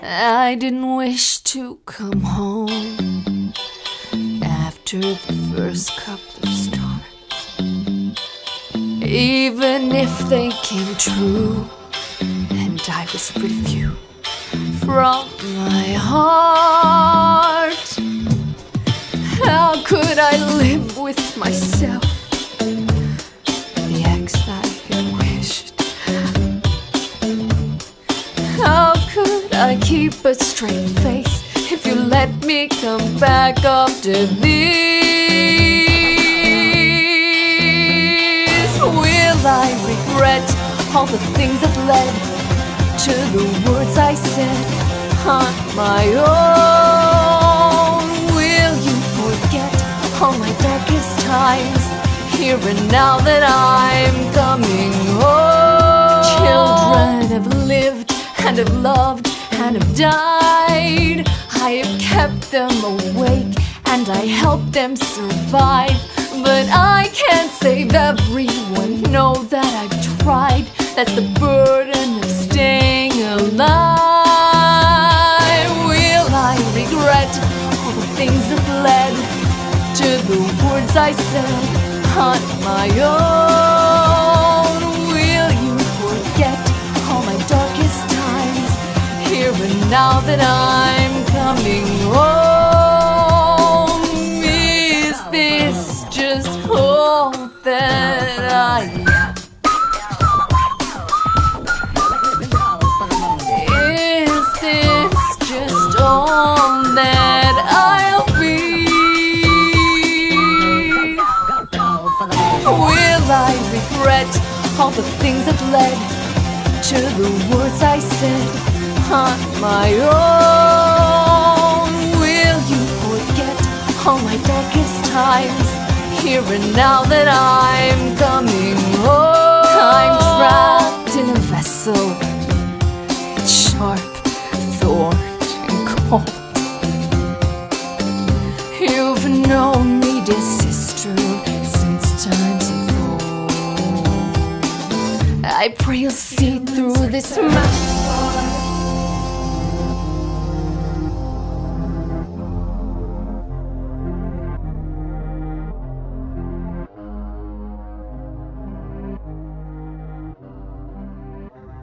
I didn't wish to come home after the first couple of stars, even if they came true, and I whispered a few from my heart. How could I live with myself, the ex I had wished? How could I keep a straight face if you let me come back after this? Will I regret all the things that led to the words I said on my own? Will you forget all my darkest times here and now that I'm coming home? Children have lived and have loved and have died. I have kept them awake and I helped them survive, but I can't save everyone. Know that I've tried. That's the burden of staying alive. Will I regret all the things that led to the words I said on my own? Will you forget all my darkest times here and now that I'm coming home? Is this just all that I am? Is this just all that I'll be? Will I regret all the things that led to the words I said on my own? Will you forget all my darkest times here and now that I'm coming home? I'm trapped in a vessel, it's sharp, thorned and cold. You've known me, dear sister, since times of old. I pray you'll see through this mask.